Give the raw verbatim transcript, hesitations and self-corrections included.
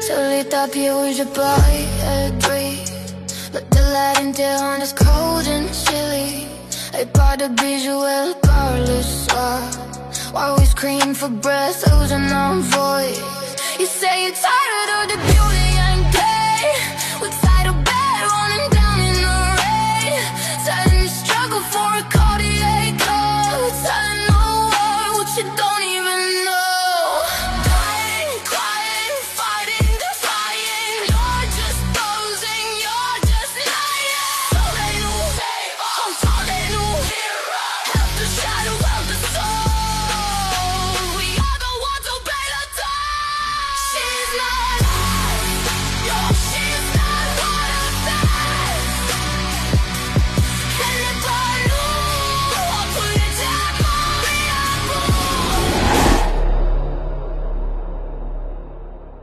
Solita più je poetry, but the light down is cold and chilly. Hai pas de bijoux par le soir, while we scream for breath, losing our voice. You say you're tired of the beauty